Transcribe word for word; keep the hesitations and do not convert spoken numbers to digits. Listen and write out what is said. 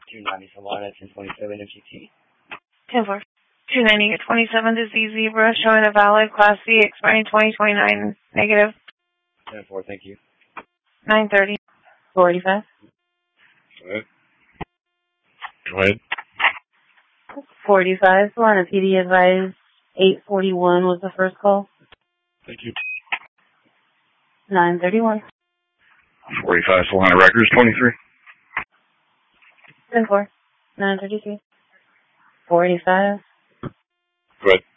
two ninety Solana, ten twenty-seven M G T. ten four. two ninety twenty-seven to Z Zebra, showing a valid Class C expiring twenty twenty-nine negative. ten four, thank you. nine thirty. forty-five. Go ahead. Go ahead. forty-five. Solana P D advised eight forty-one was the first call. Thank you. nine thirty-one. forty-five Solana Records, twenty-three. ten four. nine thirty-three. forty-five. Go ahead.